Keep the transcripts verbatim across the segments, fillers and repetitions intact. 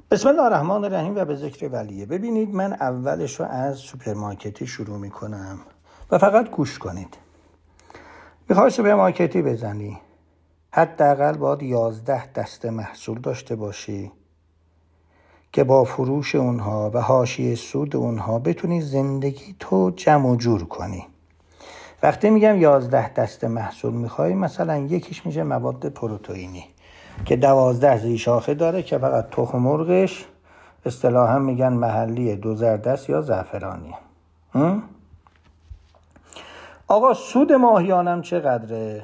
بسم الله الرحمن الرحیم و به ذکر ولیه. ببینید من اولش رو از سوپرمارکتی شروع میکنم و فقط گوش کنید. میخوای سوپرمارکتی بزنی، حداقل باید یازده دسته محصول داشته باشی که با فروش اونها و حاشیه سود اونها بتونی زندگی تو جمع و جور کنی. وقتی میگم یازده دسته محصول میخوای، مثلا یکیش میشه مواد پروتئینی که دوازده زیرشاخه داره که فقط تخم مرغش اصطلاحا میگن محلی دو زردست یا زعفرانی. آقا سود ماهیانم چقدره؟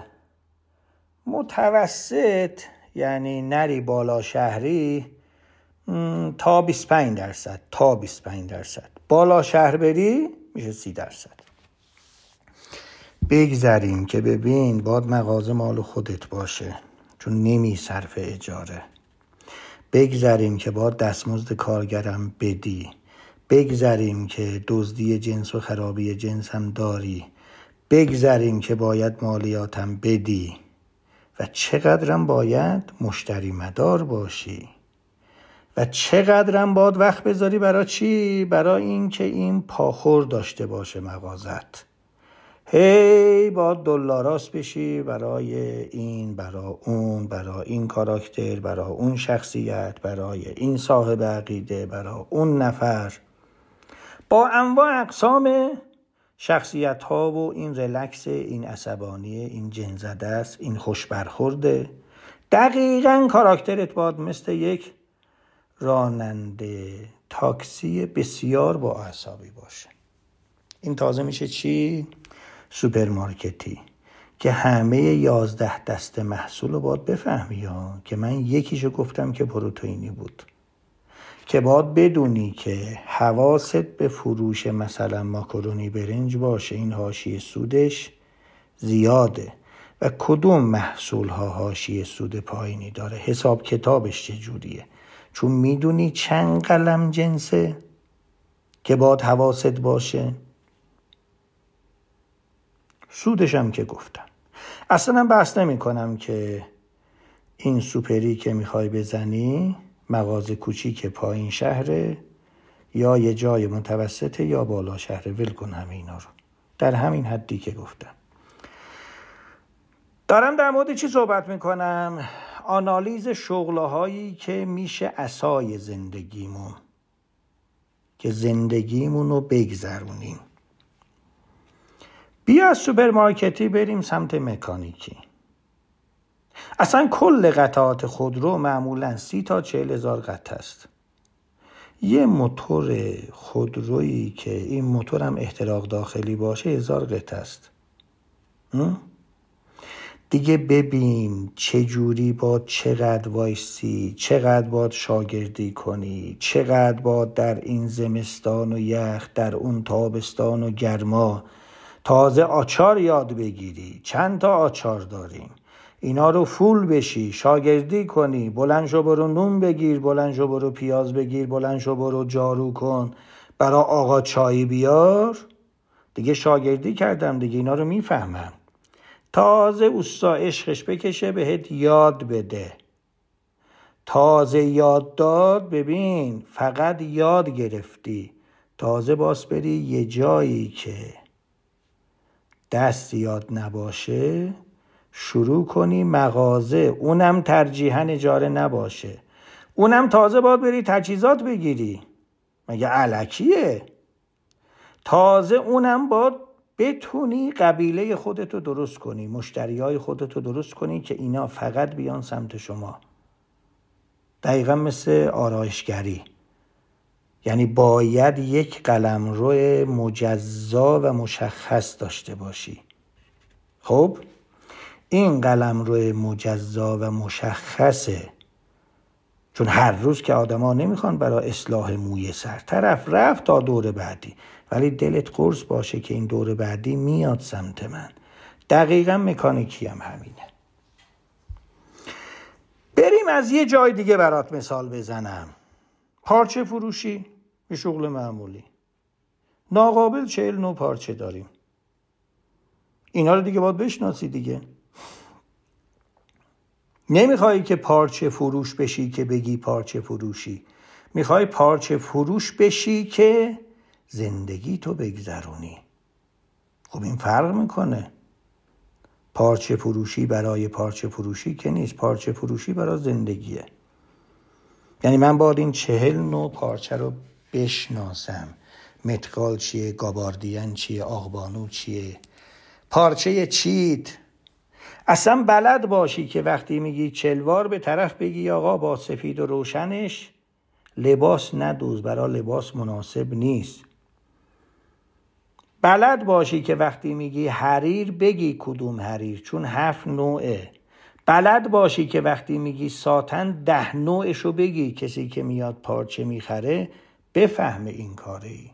متوسط، یعنی نری بالا شهری تا بیست و پنج درصد تا بیست و پنج درصد، بالا شهر بری میشه سی درصد. بگذاریم که ببین باید مغازه مال خودت باشه چون نمی صرف اجاره. بگذاریم که باید دستمزد کارگرم بدی. بگذاریم که دزدی جنس و خرابی جنس هم داری. بگذاریم که باید مالیاتم بدی و چقدرم باید مشتری مدار باشی و چقدرم باید وقت بذاری برای چی؟ برای این که این پاخور داشته باشه مغازت. هی باید دلاراست بشی برای این، برای اون، برای این کاراکتر، برای اون شخصیت، برای این صاحب عقیده، برای اون نفر، با انواع اقسام شخصیت ها و این رلکس، این عصبانی، این جنزده است، این خوش برخورده. دقیقاً کاراکترت باید مثل یک راننده تاکسی بسیار با اعصابی باشه. این تازه میشه چی؟ سوپرمارکتی که همه یازده دسته محصول رو باید بفهمی ها. که من یکیشو گفتم که پروتئینی بود، که باید بدونی که حواست به فروش مثلا ماکارونی برنج باشه، این حاشیه سودش زیاده و کدوم محصول ها حاشیه سود پایینی داره، حساب کتابش چجوریه، چون میدونی چند قلم جنسه که باید حواست باشه. سودش هم که گفتم. اصلا بحث نمی کنم که این سوپری که میخوای بزنی مغازه کوچیک پایین شهره یا یه جای متوسطه یا بالا شهره، ول کن همه اینا رو در همین حدی که گفتم. دارم در مورد چی صحبت میکنم؟ آنالیز شغلهایی که میشه عصای زندگیمون، که زندگیمون رو بگذرونیم. بیا از سوپرمارکتی بریم سمت مکانیکی. اصلا کل قطعات خودرو معمولا سی تا چهل هزار قطعه است. یه موتور خودرویی که این موتور هم احتراق داخلی باشه هزار قطعه است. دیگه ببین چجوری با چقدر وایسی، چقدر باید شاگردی کنی، چقدر باید در این زمستان و یخ، در اون تابستان و گرما تازه آچار یاد بگیری. چند تا آچار داریم، اینا رو فول بشی، شاگردی کنی، بلند شو برو نون بگیر، بلند شو برو پیاز بگیر، بلند شو برو جارو کن، برا آقا چای بیار. دیگه شاگردی کردم دیگه، اینا رو میفهمم. تازه اوستا عشقش بکشه بهت یاد بده. تازه یاد داد، ببین فقط یاد گرفتی، تازه باز بری یه جایی که دست یاد نباشه شروع کنی مغازه، اونم ترجیحاً اجاره نباشه، اونم تازه باید بری تجهیزات بگیری، مگه الکیه؟ تازه اونم باید بتونی قبیله خودتو درست کنی، مشتریای خودتو درست کنی که اینا فقط بیان سمت شما. دقیقا مثل آرایشگری، یعنی باید یک قلمرو مجزا و مشخص داشته باشی. خب این قلمرو مجزا و مشخصه، چون هر روز که آدما نمیخوان برای اصلاح موی سر، طرف رفت تا دور بعدی، ولی دلت قرص باشه که این دور بعدی میاد سمت من. دقیقا مکانیکی هم همینه. بریم از یه جای دیگه برات مثال بزنم. پارچه فروشی، یه شغل معمولی، ناقابل چهل نوع پارچه داریم. اینا رو دیگه باید بشناسی دیگه. نمیخوایی که پارچه فروش بشی که بگی پارچه فروشی، میخوای پارچه فروش بشی که زندگی تو بگذرونی. خب این فرق میکنه. پارچه فروشی برای پارچه فروشی که نیست، پارچه فروشی برای زندگیه. یعنی من باید این چهل نوع پارچه رو بشناسم. متقال چیه، گاباردین چیه، آغبانو چیه، پارچه چیت. اصلا بلد باشی که وقتی میگی چلوار به طرف بگی آقا با سفید و روشنش لباس ندوز، برای لباس مناسب نیست. بلد باشی که وقتی میگی حریر بگی کدوم حریر، چون هفت نوعه. بلد باشی که وقتی میگی ساتن ده نوعشو بگی، کسی که میاد پارچه میخره بفهمه این کاری.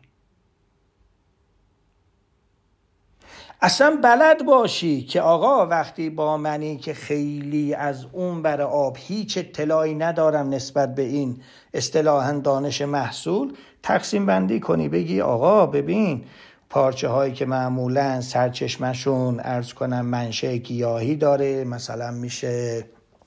اصلا بلد باشی که آقا وقتی با منی که خیلی از اون بر آب هیچ اطلاعی ندارم نسبت به این اصطلاحاً دانش محصول، تقسیم بندی کنی، بگی آقا ببین پارچه هایی که معمولاً سرچشمشون عرض کنم منشأ گیاهی داره، مثلا میشه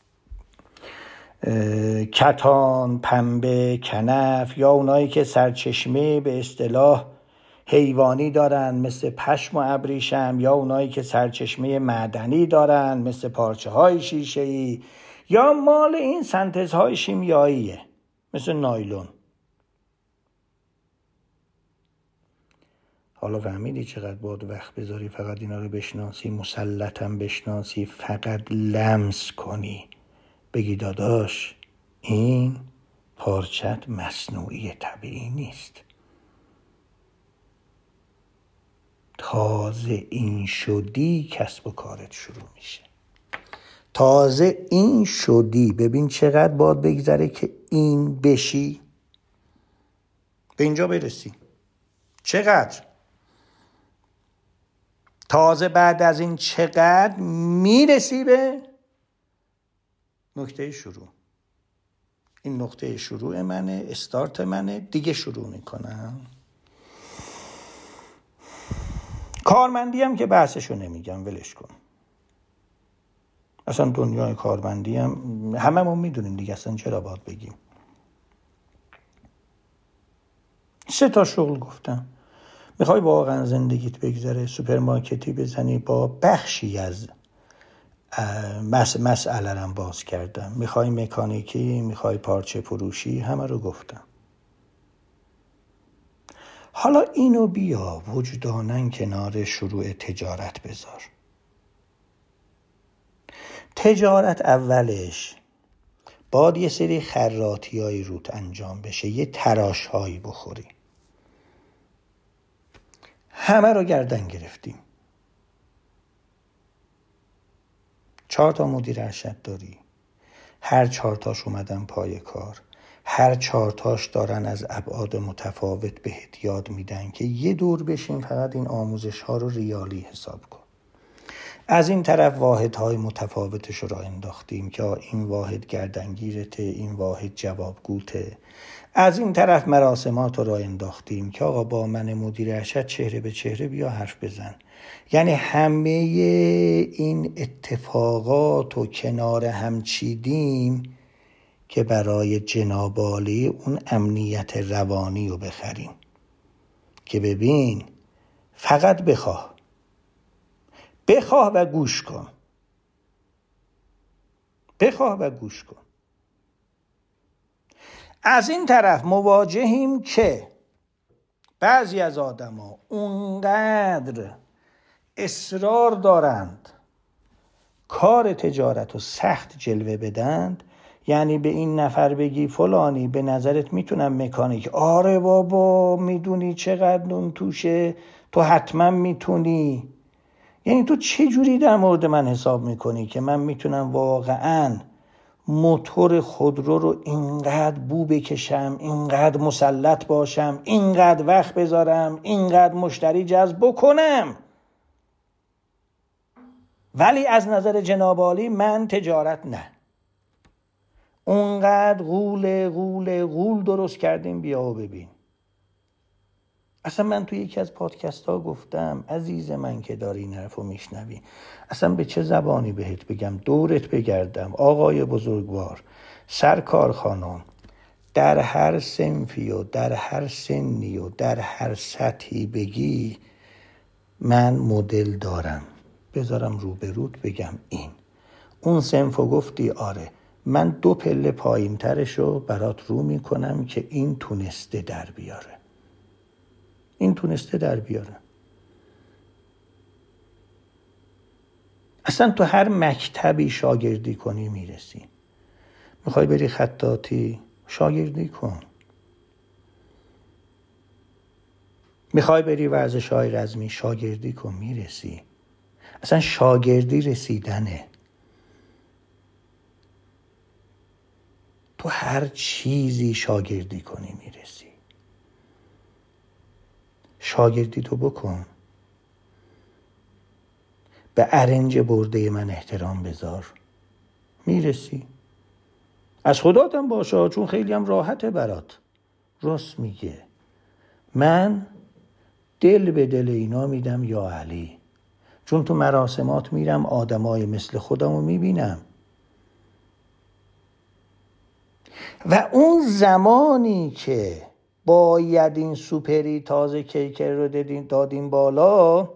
کتان، پنبه، کنف، یا اونایی که سرچشمه به اصطلاح حیوانی دارن مثل پشم و ابریشم، یا اونایی که سرچشمه معدنی دارن مثل پارچه های شیشه‌ای، یا مال این سنتز های شیمیاییه مثل نایلون. حالا فهمیدی چقدر باید وقت بذاری فقط اینا رو بشناسی، مسلطاً بشناسی، فقط لمس کنی، بگی داداش این پارچت مصنوعی طبیعی نیست. تازه این شدی کسب و کارت شروع میشه. تازه این شدی، ببین چقدر باید بگذره که این بشی، به اینجا برسی. چقدر؟ تازه بعد از این چقدر میرسی به نقطه شروع. این نقطه شروع منه، استارت منه، دیگه شروع میکنم. کارمندی هم که بحثشو نمیگم، ولش کن. اصلا دنیای کارمندی هم هممون میدونیم دیگه، اصلا چرا باید بگیم. سه تا شغل گفتم. میخوای واقعا زندگیت بگذره، سوپرمارکتی بزنی با بخشی از مس مسئله رم باز کردم. میخوای مکانیکی، میخوای پارچه فروشی، همه رو گفتم. حالا اینو بیا وجداناً کنار شروع تجارت بذار. تجارت اولش باید یه سری خراطی هایی روت انجام بشه، یه تراش هایی بخوری. همه رو گردن گرفتیم. چهار تا مدیر ارشد داری، هر چهار تاش اومدن پای کار، هر چهار تاش دارن از ابعاد متفاوت بهت یاد میدن که یه دور بشین فقط این آموزش ها رو ریالی حساب کن. از این طرف واحدهای متفاوتش رو انداختیم که این واحد گردنگیرته، این واحد جوابگوته. از این طرف مراسمات رو انداختیم که آقا با من مدیر ارشد چهره به چهره بیا حرف بزن. یعنی همه این اتفاقات و کنار هم چیدیم که برای جناب عالی اون امنیت روانی رو بخریم. که ببین فقط بخواه بخواه و گوش کن. بخواه و گوش کن. از این طرف مواجهیم که بعضی از آدما اونقدر اصرار دارند کار تجارت رو سخت جلوه بدند، یعنی به این نفر بگی فلانی به نظرت میتونم مکانیک، آره بابا میدونی چقدر نون توشه، تو حتما میتونی. یعنی تو چه جوری در مورد من حساب میکنی که من میتونم واقعاً موتور خودرو رو اینقدر بو بکشم، اینقدر مسلط باشم، اینقدر وقت بذارم، اینقدر مشتری جذب بکنم، ولی از نظر جناب عالی من تجارت نه. اونقدر غول غول غول درست کردیم، بیا و ببین. اصلا من توی یکی از پادکست ها گفتم عزیز من که داری این حرف رو میشنوی، اصلا به چه زبانی بهت بگم، دورت بگردم آقای بزرگوار، سرکار خانم، در هر صنفی و در هر سنی و در هر سطحی بگی من مدل دارم، بذارم روبروت بگم این اون صنفو گفتی آره، من دو پله پایین ترشو برات رو میکنم که این تونسته در بیاره، این تونسته در بیاره. اصلا تو هر مکتبی شاگردی کنی میرسی. میخوای بری خطاطی، شاگردی کن. میخوای بری ورزش‌های رزمی، شاگردی کن، میرسی. اصلا شاگردی رسیدنه. تو هر چیزی شاگردی کنی میرسی. شاگردی تو بکن. به ارنج برده من احترام بذار، میرسی. از خداتم باشه، چون خیلی هم راحته برات. راست میگه. من دل به دل اینا میدم یا علی، چون تو مراسمات میرم آدمای مثل خودمو میبینم و اون زمانی که باید این سوپری تازه کیکر رو دادیم دادیم بالا،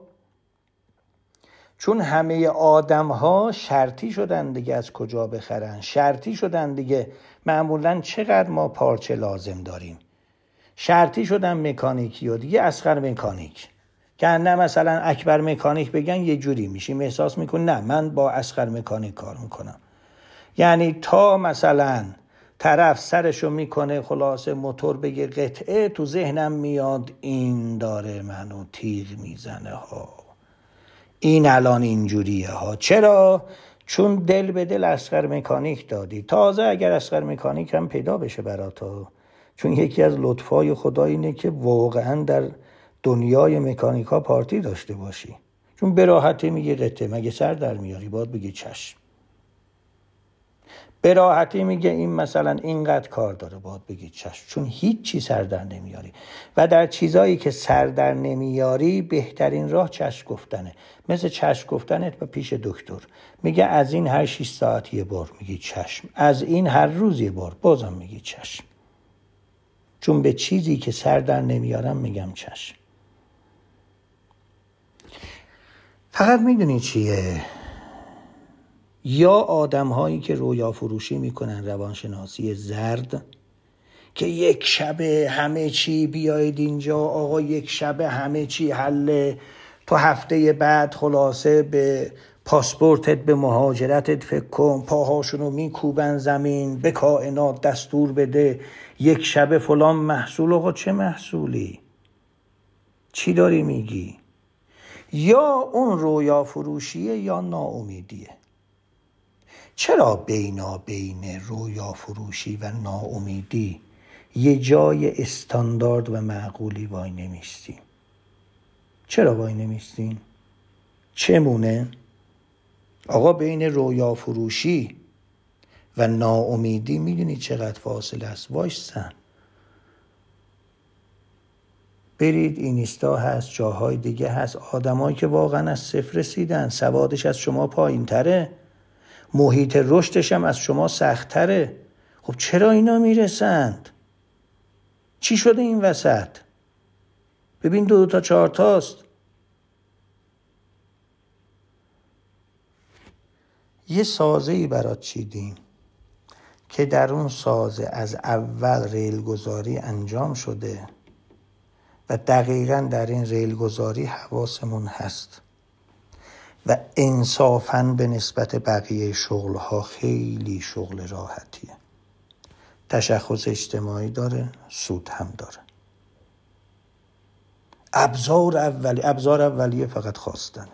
چون همه آدم ها شرطی شدن دیگه از کجا بخرن، شرطی شدن دیگه معمولا چقدر ما پارچه لازم داریم، شرطی شدن مکانیکی و دیگه اصغر مکانیک، که نه مثلا اکبر مکانیک بگن یه جوری میشیم احساس میکن نه من با اصغر مکانیک کار میکنم. یعنی تا مثلا طرف سرشو میکنه خلاصه موتور بگه قطعه، تو ذهنم میاد این داره منو تیغ میزنه ها، این الان اینجوریه ها. چرا؟ چون دل به دل اصغر مکانیک دادی. تازه اگر اصغر مکانیک هم پیدا بشه براتا، چون یکی از لطفای خدا اینه که واقعا در دنیای مکانیکا پارتی داشته باشی، چون به راحتی میگه قطعه، مگه سر در میاری؟ باید بگی چشم. به راحتی میگه این مثلا اینقدر کار داره، باید بگی چشم، چون هیچ چی سر در نمیاری. و در چیزایی که سر در نمیاری بهترین راه چشم گفتنه. مثل چشم گفتنت و پیش دکتر میگه از این هر شش ساعت یه بار میگی چشم، از این هر روز یه بار بازم میگی چشم، چون به چیزی که سر در نمیارم میگم چشم. فقط میدونی چیه؟ یا آدم هایی که رویا فروشی میکنن روانشناسی زرد، که یک شبه همه چی بیاید اینجا آقا، یک شبه همه چی حله، تو هفته بعد خلاصه به پاسپورتت به مهاجرتت فکر کن، پاهاشونو میکوبن زمین، به کائنات دستور بده یک شبه فلان محصول. آقا چه محصولی؟ چی داری میگی؟ یا اون رویا فروشیه یا ناامیدیه. چرا بینا بین رویا فروشی و ناامیدی یه جای استاندارد و معقولی وای نمیستیم؟ چرا وای نمیستیم؟ چمونه؟ آقا بین رویا فروشی و ناامیدی میدونی چقدر فاصله است؟ وایسن برید، اینستا هست، جاهای دیگه هست، آدمایی که واقعا از صفر رسیدن، سوادش از شما پایین تره، محیط رشدش هم از شما سخت تره. خب چرا اینا میرسند؟ چی شده این وسط؟ ببین دو, دو تا چهار تاست. یه سازه‌ای برات چیدیم که در اون سازه از اول ریلگذاری انجام شده و دقیقاً در این ریلگذاری حواسمون هست و انصافاً به نسبت بقیه شغلها خیلی شغل راحتیه. تشخص اجتماعی داره، سود هم داره. ابزار اولی ابزار اولیه فقط خواستنه.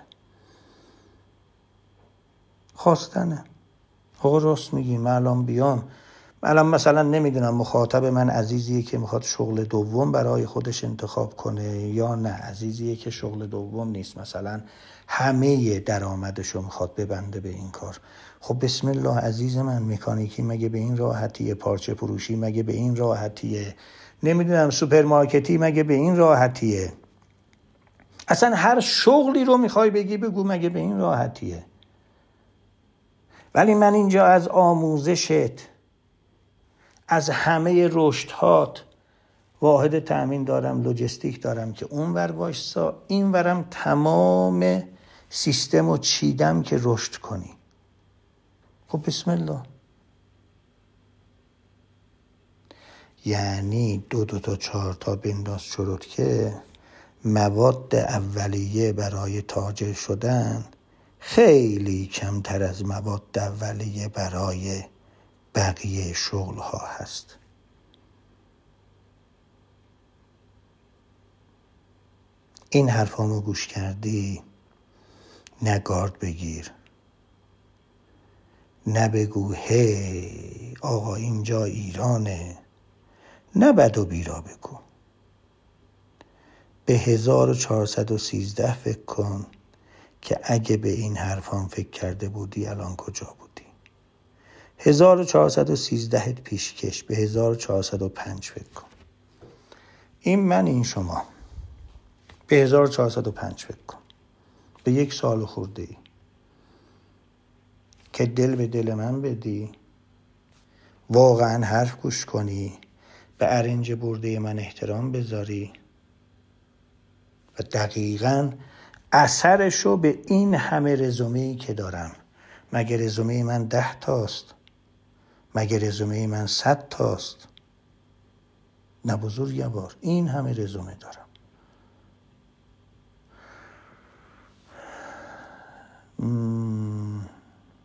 خواستنه. آقا راست میگی، من الان بیام، من الان مثلا نمیدونم مخاطب من عزیزیه که میخواد شغل دوم برای خودش انتخاب کنه یا نه عزیزیه که شغل دوم نیست، مثلا همه درآمدشو میخواد ببنده به این کار. خب بسم الله عزیز من، مکانیکی مگه به این راحتیه؟ پارچه فروشی مگه به این راحتیه؟ نمیدونم سوپرمارکتی مگه به این راحتیه؟ اصلا هر شغلی رو میخوای بگی بگو مگه به این راحتیه. ولی من اینجا از آموزشت، از همه رشدهات واحد تأمین دارم، لوجستیک دارم که اون ور وایسا، این ورم تمام سیستم رو چیدم که رشد کنی. خب بسم الله. یعنی دو دو تا چهار تا بنداز شروط که مواد اولیه برای تاجر شدن خیلی کمتر از مواد اولیه برای بقیه شغل ها هست. این حرفامو گوش کردی؟ نه گارد بگیر، نه بگو هی آقا اینجا ایرانه، نه بد و بیرا بگو. به هزار و چهارصد و سیزده فکر کن که اگه به این حرفام فکر کرده بودی الان کجا بودی. هزار و چهارصد و سیزده پیشکش به هزار و چهارصد و پنج فکر کن. این من، این شما. به هزار و چهارصد و پنج فکر کن، به یک سال خورده ای که دل به دل من بدی، واقعا حرف گوش کنی، به ارنج برده من احترام بذاری و دقیقاً اثرشو به این همه رزومه‌ای که دارم. مگه رزومه من ده تاست؟ مگه رزومه من صد تاست؟ نه بزرگوار، این همه رزومه دارم. مم.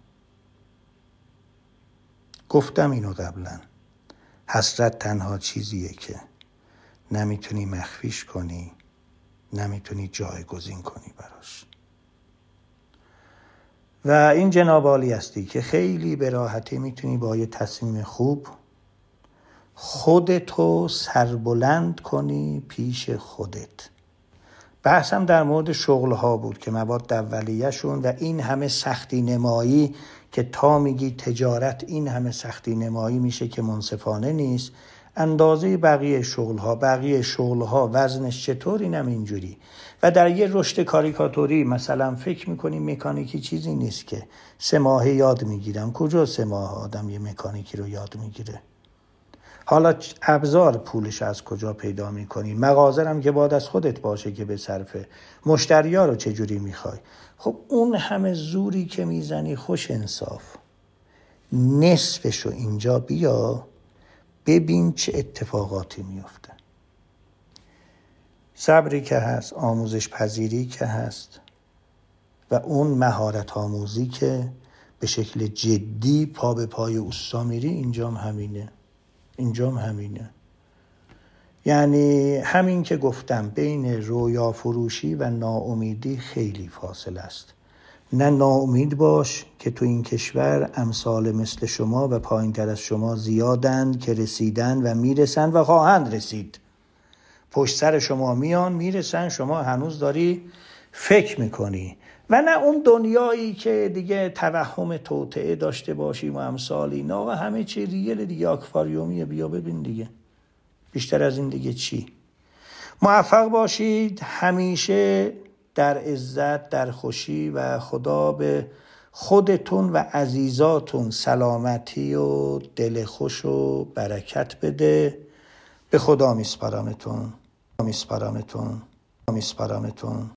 گفتم اینو قبلا، حسرت تنها چیزیه که نمیتونی مخفیش کنی، نمیتونی جایگزین کنی براش. و این جناب عالی هستی که خیلی به راحتی میتونی با یه تصمیم خوب خودتو سربلند کنی پیش خودت. بحثم در مورد شغلها بود که مواد اولیه‌شون و این همه سختی نمایی که تا میگی تجارت این همه سختی نمایی میشه که منصفانه نیست. اندازه بقیه شغلها بقیه شغلها وزنش چطور؟ اینم اینجوری. و در یه رشد کاریکاتوری مثلا فکر میکنی مکانیکی چیزی نیست که سه ماه یاد میگیرم. کجا سه ماه آدم یه مکانیکی رو یاد میگیره؟ حالا ابزار پولش از کجا پیدا میکنی؟ مغازرم که باید از خودت باشه که به صرفه. مشتریا رو چجوری میخوای؟ خب اون همه زوری که میزنی خوش انصاف نصفشو اینجا بیا ببین چه اتفاقاتی میفته. صبری که هست، آموزش پذیری که هست و اون مهارت آموزی که به شکل جدی پا به پای اوستا میری، اینجام همینه. اینجام همینه. یعنی همین که گفتم بین رویا فروشی و ناامیدی خیلی فاصله است. نه ناامید باش که تو این کشور امثال مثل شما و پایین تر از شما زیادند که رسیدن و میرسن و خواهند رسید. پشت سر شما میان میرسن، شما هنوز داری فکر میکنی. و نه اون دنیایی که دیگه توهم توطئه داشته باشیم و امثالی. نه آقا همه چی ریل دیگه، آکواریومیه، بیا ببین دیگه. بیشتر از این دیگه چی؟ موفق باشید همیشه در عزت، در خوشی و خدا به خودتون و عزیزاتون سلامتی و دل خوش و برکت بده. به خدا میسپارمتون میسپارمتون میسپارمتون